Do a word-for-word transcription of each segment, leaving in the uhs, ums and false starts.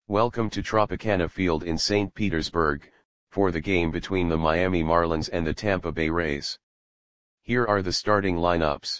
Welcome to Tropicana Field in Saint Petersburg, for the game between the Miami Marlins and the Tampa Bay Rays. Here are the starting lineups.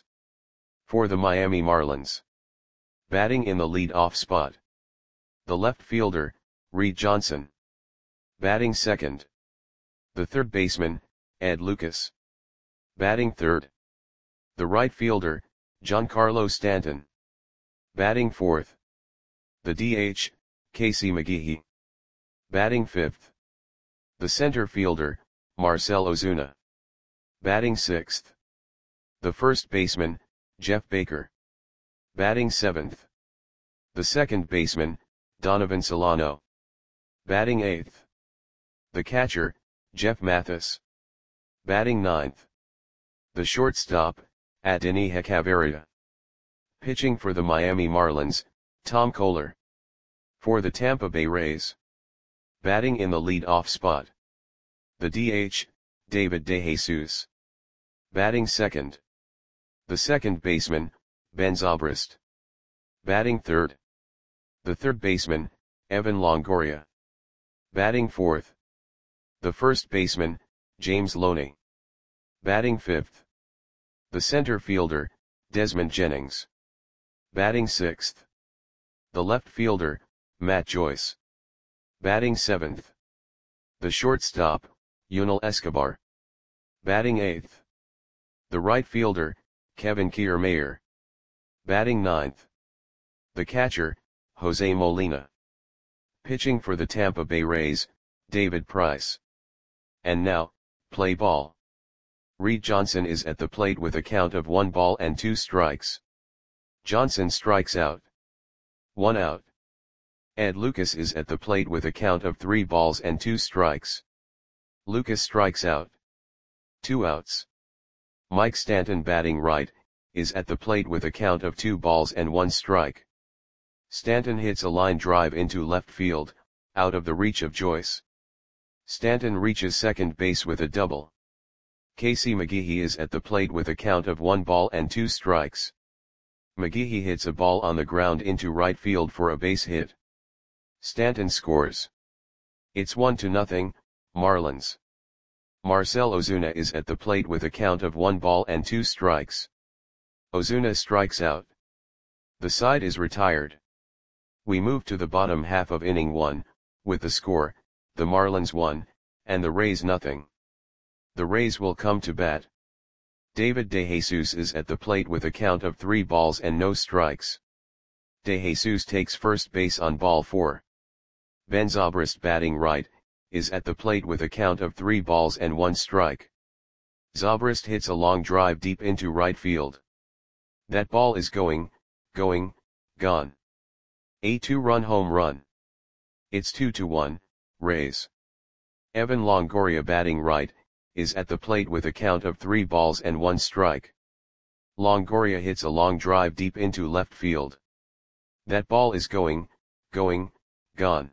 For the Miami Marlins. Batting in the lead-off spot. The left fielder, Reed Johnson. Batting second. The third baseman, Ed Lucas. Batting third. The right fielder, Giancarlo Stanton. Batting fourth. The D H, Casey McGehee. Batting fifth. The center fielder, Marcell Ozuna. Batting sixth. The first baseman, Jeff Baker. Batting seventh. The second baseman, Donovan Solano. Batting eighth. The catcher, Jeff Mathis. Batting ninth. The shortstop, Adeiny Hechavarria. Pitching for the Miami Marlins, Tom Koehler. For the Tampa Bay Rays. Batting in the lead-off spot. The D H, David DeJesus. Batting second. The second baseman, Ben Zobrist. Batting third. The third baseman, Evan Longoria. Batting fourth. The first baseman, James Loney. Batting fifth. The center fielder, Desmond Jennings. Batting sixth. The left fielder, Matt Joyce. Batting seventh. The shortstop, Yunel Escobar. Batting eighth. The right fielder, Kevin Kiermaier. Batting ninth. The catcher, Jose Molina. Pitching for the Tampa Bay Rays, David Price. And now, play ball. Reed Johnson is at the plate with a count of one ball and two strikes. Johnson strikes out. One out. Ed Lucas is at the plate with a count of three balls and two strikes. Lucas strikes out. Two outs. Mike Stanton, batting right, is at the plate with a count of two balls and one strike. Stanton hits a line drive into left field, out of the reach of Joyce. Stanton reaches second base with a double. Casey McGehee is at the plate with a count of one ball and two strikes. McGehee hits a ball on the ground into right field for a base hit. Stanton scores. It's one to nothing, Marlins. Marcell Ozuna is at the plate with a count of one ball and two strikes. Ozuna strikes out. The side is retired. We move to the bottom half of inning one, with the score, the Marlins one, and the Rays nothing. The Rays will come to bat. David DeJesus is at the plate with a count of three balls and no strikes. DeJesus takes first base on ball four. Ben Zobrist, batting right, is at the plate with a count of three balls and one strike. Zobrist hits a long drive deep into right field. That ball is going, going, gone. A two-run home run. It's two to one, Rays. Evan Longoria, batting right, is at the plate with a count of three balls and one strike. Longoria hits a long drive deep into left field. That ball is going, going, gone.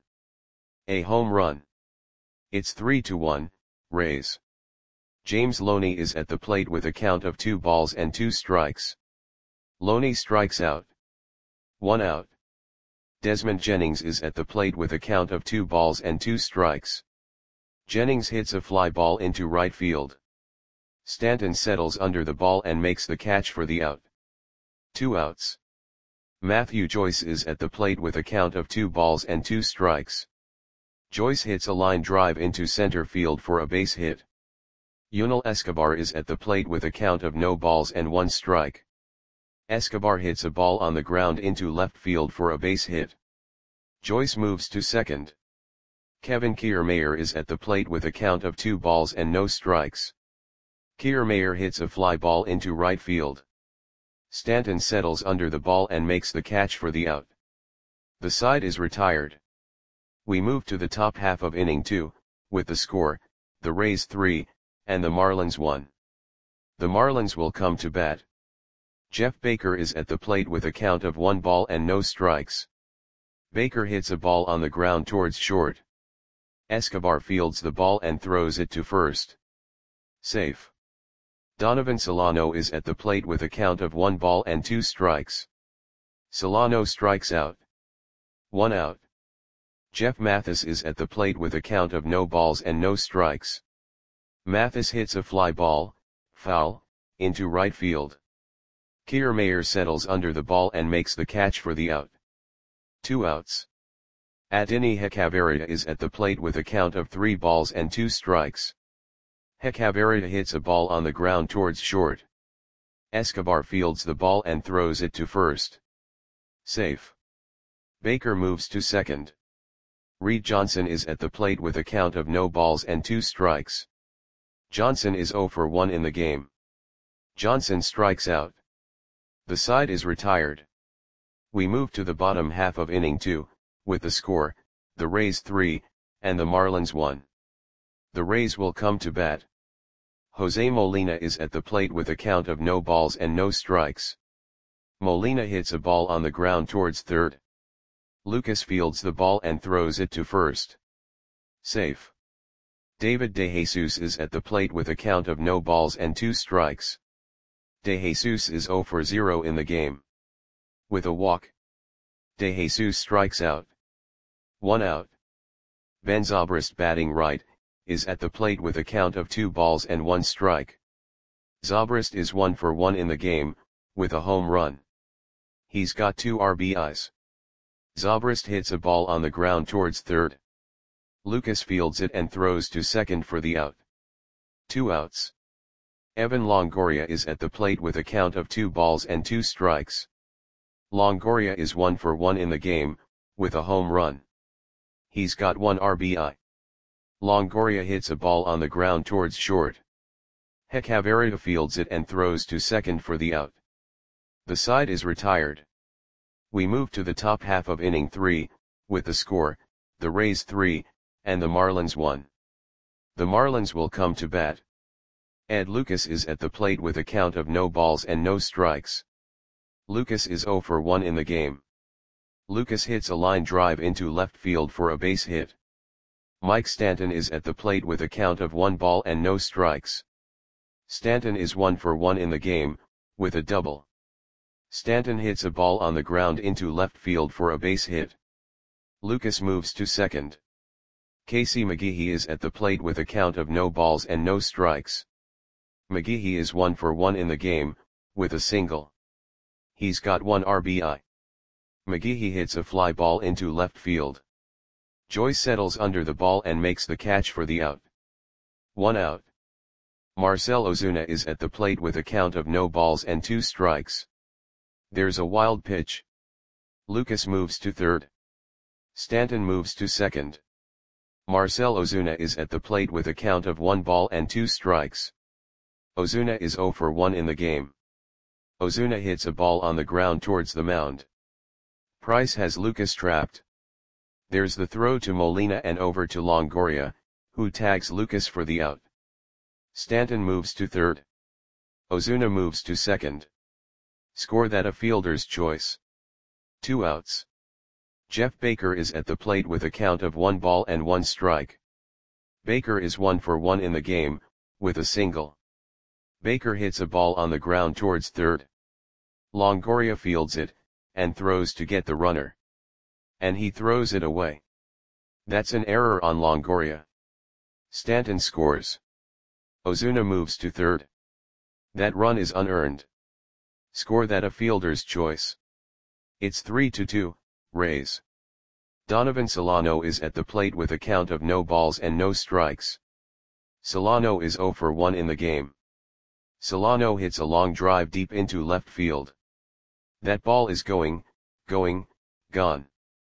A home run. It's three to one, Rays. James Loney is at the plate with a count of two balls and two strikes. Loney strikes out. One out. Desmond Jennings is at the plate with a count of two balls and two strikes. Jennings hits a fly ball into right field. Stanton settles under the ball and makes the catch for the out. Two outs. Matthew Joyce is at the plate with a count of two balls and two strikes. Joyce hits a line drive into center field for a base hit. Yunel Escobar is at the plate with a count of no balls and one strike. Escobar hits a ball on the ground into left field for a base hit. Joyce moves to second. Kevin Kiermaier is at the plate with a count of two balls and no strikes. Kiermaier hits a fly ball into right field. Stanton settles under the ball and makes the catch for the out. The side is retired. We move to the top half of inning two, with the score, the Rays three, and the Marlins one. The Marlins will come to bat. Jeff Baker is at the plate with a count of one ball and no strikes. Baker hits a ball on the ground towards short. Escobar fields the ball and throws it to first. Safe. Donovan Solano is at the plate with a count of one ball and two strikes. Solano strikes out. One out. Jeff Mathis is at the plate with a count of no balls and no strikes. Mathis hits a fly ball, foul, into right field. Kiermaier settles under the ball and makes the catch for the out. Two outs. Adeiny Hechavarria is at the plate with a count of three balls and two strikes. Hechavarria hits a ball on the ground towards short. Escobar fields the ball and throws it to first. Safe. Baker moves to second. Reed Johnson is at the plate with a count of no balls and two strikes. Johnson is oh for one in the game. Johnson strikes out. The side is retired. We move to the bottom half of inning two, with the score, the Rays three, and the Marlins one. The Rays will come to bat. Jose Molina is at the plate with a count of no balls and no strikes. Molina hits a ball on the ground towards third. Lucas fields the ball and throws it to first. Safe. David DeJesus is at the plate with a count of no balls and two strikes. DeJesus is oh for zero in the game. With a walk, DeJesus strikes out. One out. Ben Zobrist, batting right, is at the plate with a count of two balls and one strike. Zobrist is one for one in the game, with a home run. He's got two R B Is. Zobrist hits a ball on the ground towards third. Lucas fields it and throws to second for the out. Two outs. Evan Longoria is at the plate with a count of two balls and two strikes. Longoria is one for one in the game, with a home run. He's got one R B I. Longoria hits a ball on the ground towards short. Hechavarria fields it and throws to second for the out. The side is retired. We move to the top half of inning three, with the score, the Rays three, and the Marlins one. The Marlins will come to bat. Ed Lucas is at the plate with a count of no balls and no strikes. Lucas is oh for one in the game. Lucas hits a line drive into left field for a base hit. Mike Stanton is at the plate with a count of one ball and no strikes. Stanton is one for one in the game, with a double. Stanton hits a ball on the ground into left field for a base hit. Lucas moves to second. Casey McGehee is at the plate with a count of no balls and no strikes. McGehee is one for one in the game, with a single. He's got one R B I. McGehee hits a fly ball into left field. Joyce settles under the ball and makes the catch for the out. One out. Marcell Ozuna is at the plate with a count of no balls and two strikes. There's a wild pitch. Lucas moves to third. Stanton moves to second. Marcell Ozuna is at the plate with a count of one ball and two strikes. Ozuna is oh for one in the game. Ozuna hits a ball on the ground towards the mound. Price has Lucas trapped. There's the throw to Molina and over to Longoria, who tags Lucas for the out. Stanton moves to third. Ozuna moves to second. Score that a fielder's choice. Two outs. Jeff Baker is at the plate with a count of one ball and one strike. Baker is one for one in the game, with a single. Baker hits a ball on the ground towards third. Longoria fields it, and throws to get the runner. And he throws it away. That's an error on Longoria. Stanton scores. Ozuna moves to third. That run is unearned. Score that a fielder's choice. It's three to two, Rays. Donovan Solano is at the plate with a count of no balls and no strikes. Solano is oh for one in the game. Solano hits a long drive deep into left field. That ball is going, going, gone.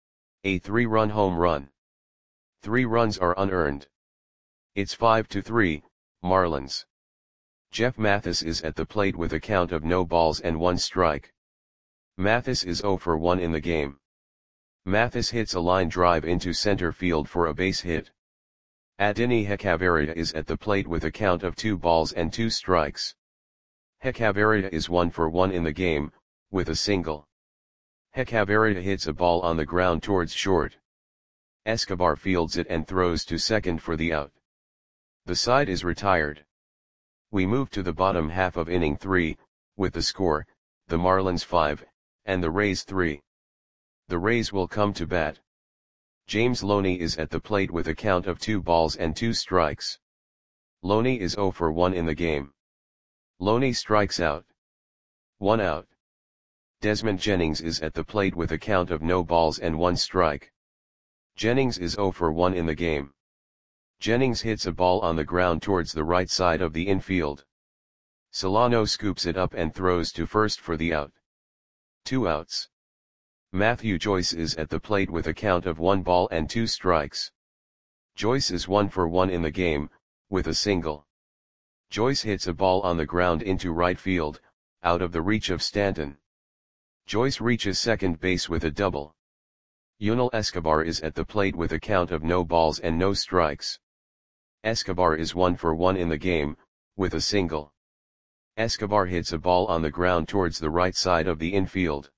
A three-run home run. Three runs are unearned. It's five to three, Marlins. Jeff Mathis is at the plate with a count of no balls and one strike. Mathis is oh for one in the game. Mathis hits a line drive into center field for a base hit. Adeiny Hechavarria is at the plate with a count of two balls and two strikes. Hechavarria is one for one in the game, with a single. Hechavarria hits a ball on the ground towards short. Escobar fields it and throws to second for the out. The side is retired. We move to the bottom half of inning three, with the score, the Marlins five, and the Rays three. The Rays will come to bat. James Loney is at the plate with a count of two balls and two strikes. Loney is zero for one in the game. Loney strikes out. One out. Desmond Jennings is at the plate with a count of no balls and one strike. Jennings is zero for one in the game. Jennings hits a ball on the ground towards the right side of the infield. Solano scoops it up and throws to first for the out. Two outs. Matthew Joyce is at the plate with a count of one ball and two strikes. Joyce is one for one in the game, with a single. Joyce hits a ball on the ground into right field, out of the reach of Stanton. Joyce reaches second base with a double. Yunel Escobar is at the plate with a count of no balls and no strikes. Escobar is one for one in the game, with a single. Escobar hits a ball on the ground towards the right side of the infield.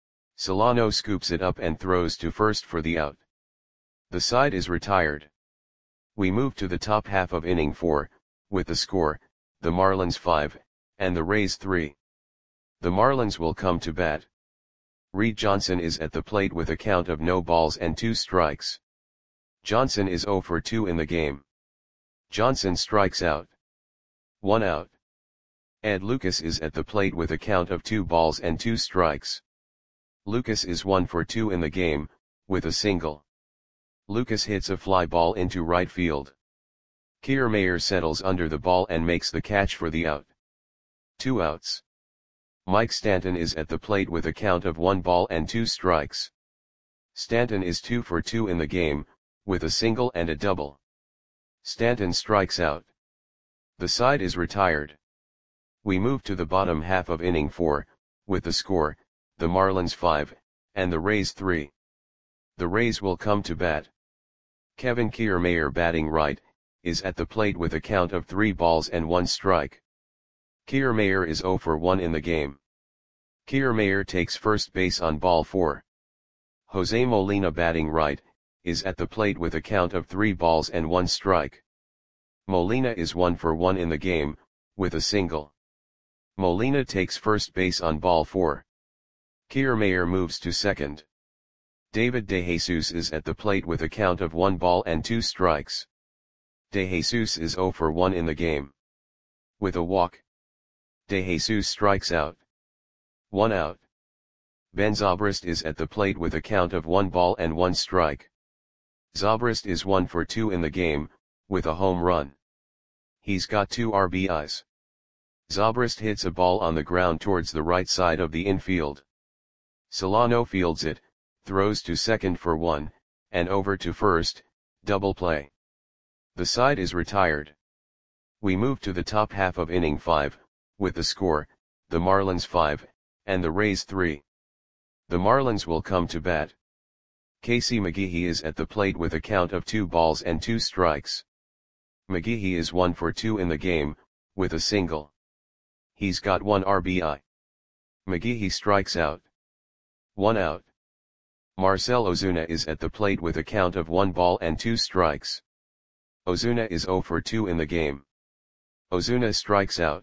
Solano scoops it up and throws to first for the out. The side is retired. We move to the top half of inning four, with the score, the Marlins five, and the Rays three. The Marlins will come to bat. Reed Johnson is at the plate with a count of no balls and two strikes. Johnson is zero for two in the game. Johnson strikes out. One out. Ed Lucas is at the plate with a count of two balls and two strikes. Lucas is one for two in the game, with a single. Lucas hits a fly ball into right field. Kiermaier settles under the ball and makes the catch for the out. Two outs. Mike Stanton is at the plate with a count of one ball and two strikes. Stanton is two for two in the game, with a single and a double. Stanton strikes out. The side is retired. We move to the bottom half of inning four, with the score, the Marlins five, and the Rays three. The Rays will come to bat. Kevin Kiermaier, batting right, is at the plate with a count of three balls and one strike. Kiermaier is zero for one in the game. Kiermaier takes first base on ball four. Jose Molina, batting right, is at the plate with a count of three balls and one strike. Molina is one for one in the game, with a single. Molina takes first base on ball four. Kiermaier moves to second. David DeJesus is at the plate with a count of one ball and two strikes. DeJesus is zero for one in the game. With a walk, DeJesus strikes out. One out. Ben Zobrist is at the plate with a count of one ball and one strike. Zobrist is one for two in the game, with a home run. He's got two R B Is. Zobrist hits a ball on the ground towards the right side of the infield. Solano fields it, throws to second for one, and over to first, double play. The side is retired. We move to the top half of inning five, with the score, the Marlins five, and the Rays three. The Marlins will come to bat. Casey McGehee is at the plate with a count of two balls and two strikes. McGehee is one for two in the game, with a single. He's got one R B I. McGehee strikes out. One out. Marcell Ozuna is at the plate with a count of one ball and two strikes. Ozuna is zero for two in the game. Ozuna strikes out.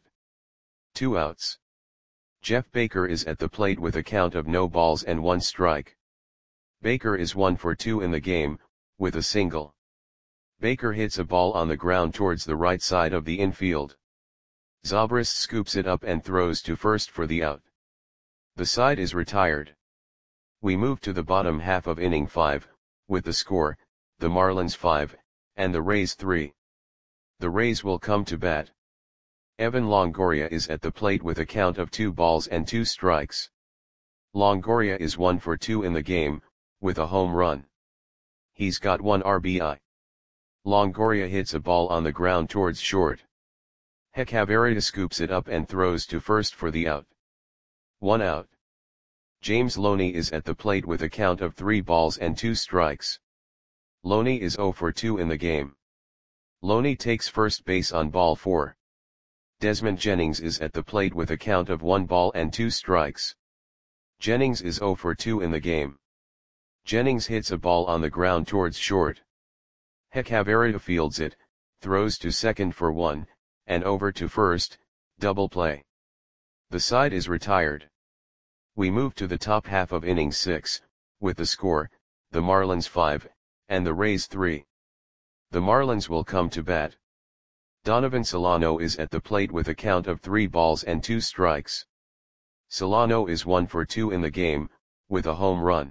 Two outs. Jeff Baker is at the plate with a count of no balls and one strike. Baker is one for two in the game, with a single. Baker hits a ball on the ground towards the right side of the infield. Zobrist scoops it up and throws to first for the out. The side is retired. We move to the bottom half of inning five, with the score, the Marlins five, and the Rays three. The Rays will come to bat. Evan Longoria is at the plate with a count of two balls and two strikes. Longoria is one for two in the game, with a home run. He's got one R B I. Longoria hits a ball on the ground towards short. Hechavarria scoops it up and throws to first for the out. One out. James Loney is at the plate with a count of three balls and two strikes. Loney is zero for two in the game. Loney takes first base on ball four. Desmond Jennings is at the plate with a count of one ball and two strikes. Jennings is zero for two in the game. Jennings hits a ball on the ground towards short. Hechavarria fields it, throws to second for one, and over to first, double play. The side is retired. We move to the top half of inning six, with the score, the Marlins five, and the Rays three. The Marlins will come to bat. Donovan Solano is at the plate with a count of three balls and two strikes. Solano is one for two in the game, with a home run.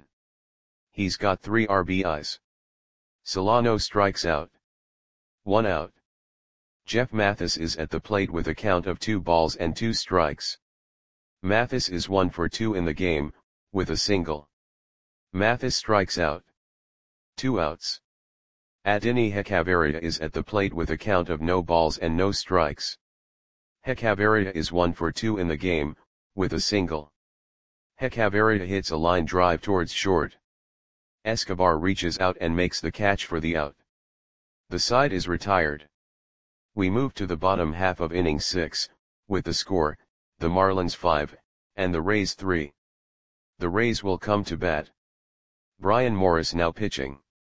He's got three R B Is. Solano strikes out. One out. Jeff Mathis is at the plate with a count of two balls and two strikes. Mathis is one for two in the game, with a single. Mathis strikes out. Two outs. Adeiny Hechavarria is at the plate with a count of no balls and no strikes. Hechavarria is one for two in the game, with a single. Hechavarria hits a line drive towards short. Escobar reaches out and makes the catch for the out. The side is retired. We move to the bottom half of inning six, with the score, the Marlins five, and the Rays three. The Rays will come to bat. Brian Morris now pitching.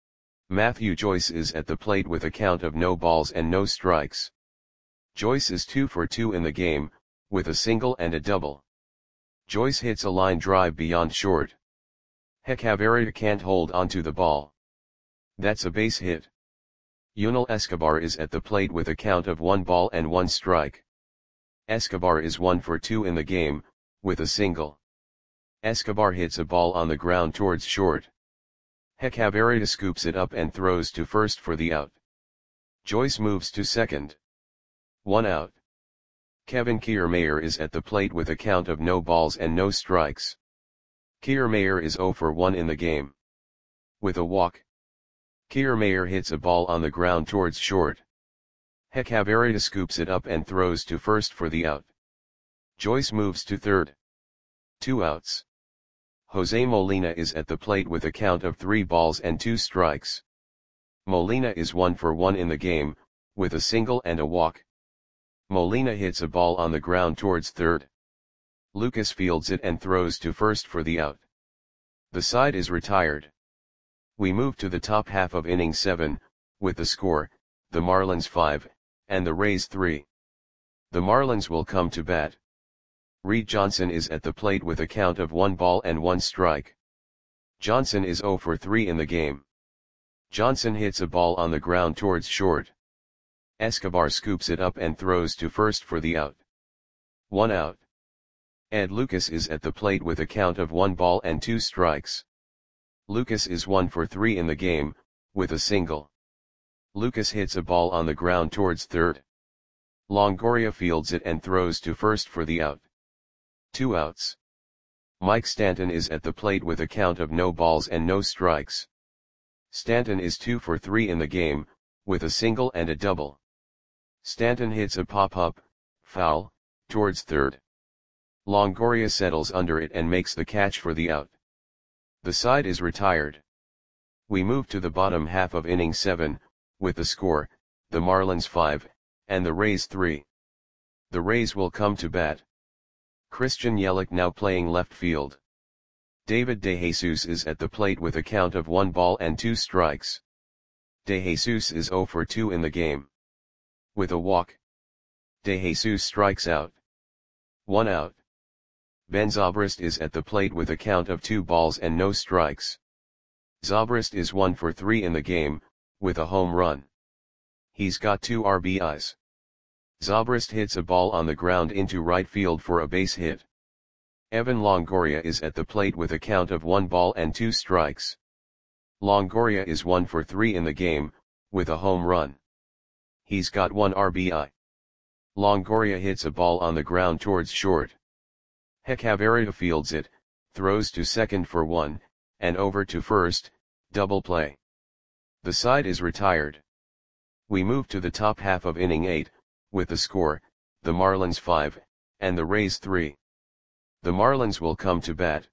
Matthew Joyce is at the plate with a count of no balls and no strikes. Joyce is two for two in the game, with a single and a double. Joyce hits a line drive beyond short. Hechavarria can't hold onto the ball. That's a base hit. Yunel Escobar is at the plate with a count of one ball and one strike. Escobar is one for two in the game, with a single. Escobar hits a ball on the ground towards short. Hechavarria scoops it up and throws to first for the out. Joyce moves to second. One out. Kevin Kiermaier is at the plate with a count of no balls and no strikes. Kiermaier is zero for one in the game. With a walk. Kiermaier hits a ball on the ground towards short. Hechavarria scoops it up and throws to first for the out. Joyce moves to third. Two outs. Jose Molina is at the plate with a count of three balls and two strikes. Molina is one for one in the game, with a single and a walk. Molina hits a ball on the ground towards third. Lucas fields it and throws to first for the out. The side is retired. We move to the top half of inning seven, with the score, the Marlins five, and the Rays three. The Marlins will come to bat. Reed Johnson is at the plate with a count of one ball and one strike. Johnson is zero for three in the game. Johnson hits a ball on the ground towards short. Escobar scoops it up and throws to first for the out. One out. Ed Lucas is at the plate with a count of one ball and two strikes. Lucas is one for three in the game, with a single. Lucas hits a ball on the ground towards third. Longoria fields it and throws to first for the out. Two outs. Mike Stanton is at the plate with a count of no balls and no strikes. Stanton is two for three in the game, with a single and a double. Stanton hits a pop-up, foul, towards third. Longoria settles under it and makes the catch for the out. The side is retired. We move to the bottom half of inning seven, with the score, the Marlins five, and the Rays three. The Rays will come to bat. Christian Yelich now playing left field. David DeJesus is at the plate with a count of one ball and two strikes. DeJesus is zero for two in the game. With a walk. DeJesus strikes out. One out. Ben Zobrist is at the plate with a count of two balls and no strikes. Zobrist is one for three in the game, with a home run. He's got two R B Is. Zobrist hits a ball on the ground into right field for a base hit. Evan Longoria is at the plate with a count of one ball and two strikes. Longoria is one for three in the game, with a home run. He's got one R B I. Longoria hits a ball on the ground towards short. Hechavarria fields it, throws to second for one, and over to first, double play. The side is retired. We move to the top half of inning eight, with the score, the Marlins five, and the Rays three. The Marlins will come to bat.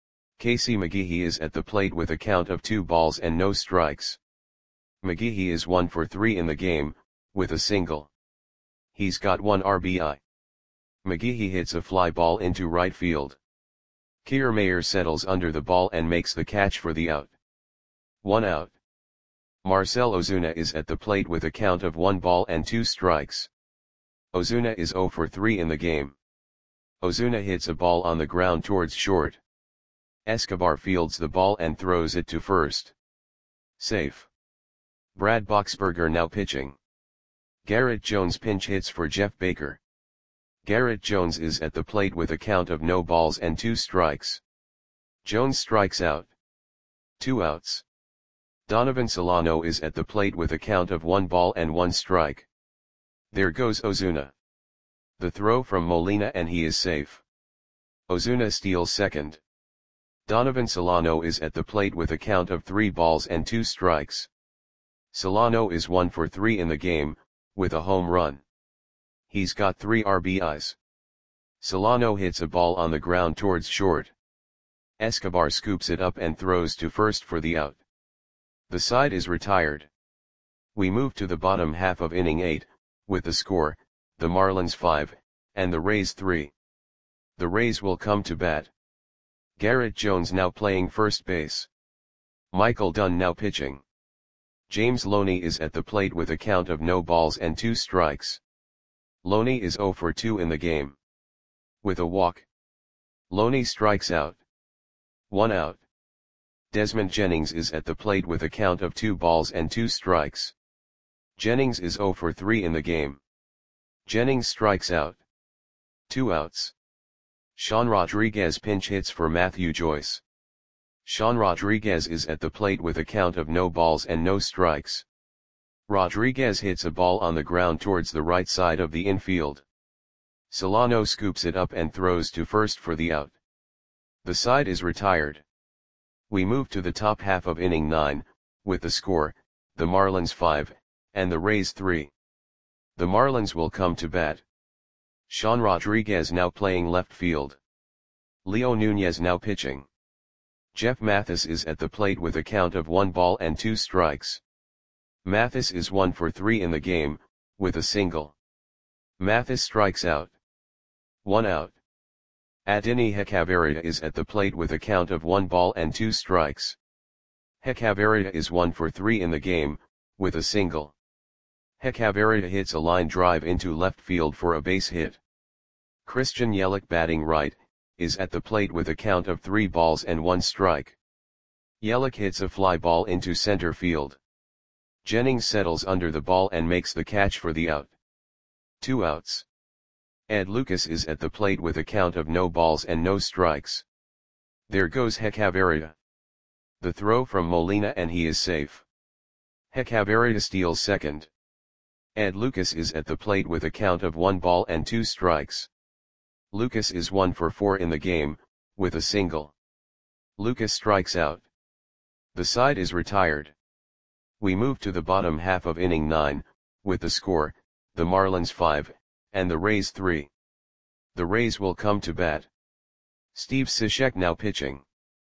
Casey McGehee is at the plate with a count of two balls and no strikes. McGehee is one for three in the game, with a single. He's got one R B I. McGehee hits a fly ball into right field. Kiermaier settles under the ball and makes the catch for the out. One out. Marcell Ozuna is at the plate with a count of one ball and two strikes. Ozuna is zero for three in the game. Ozuna hits a ball on the ground towards short. Escobar fields the ball and throws it to first. Safe. Brad Boxberger now pitching. Garrett Jones pinch hits for Jeff Baker. Garrett Jones is at the plate with a count of no balls and two strikes. Jones strikes out. Two outs. Donovan Solano is at the plate with a count of one ball and one strike. There goes Ozuna. The throw from Molina and he is safe. Ozuna steals second. Donovan Solano is at the plate with a count of three balls and two strikes. Solano is one for three in the game, with a home run. He's got three R B Is. Solano hits a ball on the ground towards short. Escobar scoops it up and throws to first for the out. The side is retired. We move to the bottom half of inning eight, with the score, the Marlins five, and the Rays three. The Rays will come to bat. Garrett Jones now playing first base. Michael Dunn now pitching. James Loney is at the plate with a count of no balls and two strikes. Loney is zero for two in the game. With a walk. Loney strikes out. One out. Desmond Jennings is at the plate with a count of two balls and two strikes. Jennings is zero for three in the game. Jennings strikes out. Two outs. Sean Rodriguez pinch hits for Matthew Joyce. Sean Rodriguez is at the plate with a count of no balls and no strikes. Rodriguez hits a ball on the ground towards the right side of the infield. Solano scoops it up and throws to first for the out. The side is retired. We move to the top half of inning nine, with the score, the Marlins five, and the Rays three. The Marlins will come to bat. Sean Rodriguez now playing left field. Leo Nunez now pitching. Jeff Mathis is at the plate with a count of one ball and two strikes. Mathis is one for three in the game, with a single. Mathis strikes out. One out. Adeiny Hechavarria is at the plate with a count of one ball and two strikes. Hechavarria is one for three in the game, with a single. Hechavarria hits a line drive into left field for a base hit. Christian Yelich batting right, is at the plate with a count of three balls and one strike. Yelich hits a fly ball into center field. Jennings settles under the ball and makes the catch for the out. Two outs. Ed Lucas is at the plate with a count of no balls and no strikes. There goes Hechavarria. The throw from Molina and he is safe. Hechavarria steals second. Ed Lucas is at the plate with a count of one ball and two strikes. Lucas is one for four in the game, with a single. Lucas strikes out. The side is retired. We move to the bottom half of inning nine, with the score, the Marlins five, and the Rays three. The Rays will come to bat. Steve Cishek now pitching.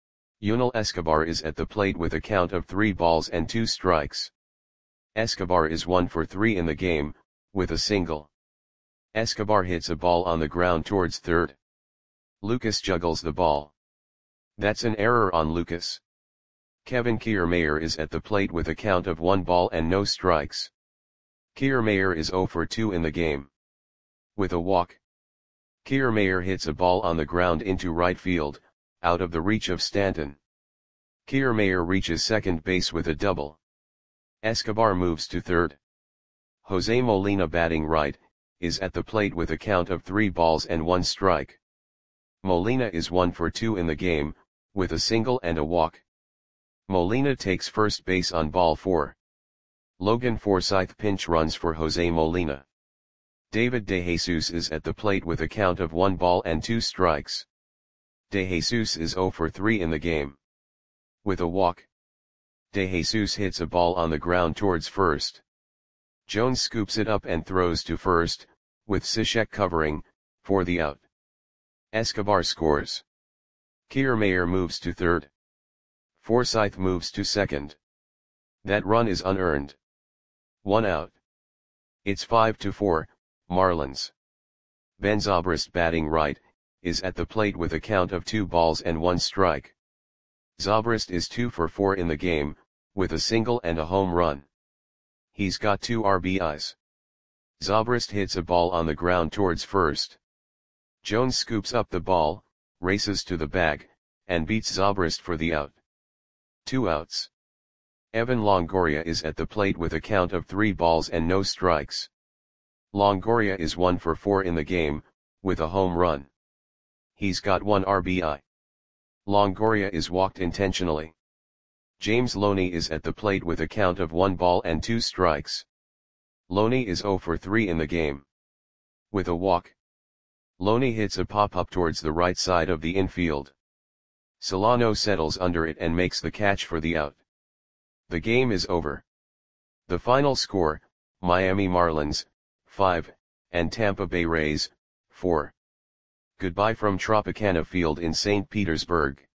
Yunel Escobar is at the plate with a count of three balls and two strikes. Escobar is one for three in the game, with a single. Escobar hits a ball on the ground towards third. Lucas juggles the ball. That's an error on Lucas. Kevin Kiermaier is at the plate with a count of one ball and no strikes. Kiermaier is zero for two in the game. With a walk. Kiermaier hits a ball on the ground into right field, out of the reach of Stanton. Kiermaier reaches second base with a double. Escobar moves to third. Jose Molina batting right, is at the plate with a count of three balls and one strike. Molina is one for two in the game, with a single and a walk. Molina takes first base on ball four. Logan Forsythe pinch runs for Jose Molina. David DeJesus is at the plate with a count of one ball and two strikes. DeJesus is zero for three in the game. With a walk. DeJesus hits a ball on the ground towards first. Jones scoops it up and throws to first, with Cishek covering, for the out. Escobar scores. Kiermaier moves to third. Forsythe moves to second. That run is unearned. One out. It's five to four, Marlins. Ben Zobrist batting right, is at the plate with a count of two balls and one strike. Zobrist is two for four in the game, with a single and a home run. He's got two R B Is. Zobrist hits a ball on the ground towards first. Jones scoops up the ball, races to the bag, and beats Zobrist for the out. Two outs. Evan Longoria is at the plate with a count of three balls and no strikes. Longoria is one for four in the game, with a home run. He's got one R B I. Longoria is walked intentionally. James Loney is at the plate with a count of one ball and two strikes. Loney is zero for three in the game. With a walk, Loney hits a pop-up towards the right side of the infield. Solano settles under it and makes the catch for the out. The game is over. The final score, Miami Marlins, five, and Tampa Bay Rays, four. Goodbye from Tropicana Field in Saint Petersburg.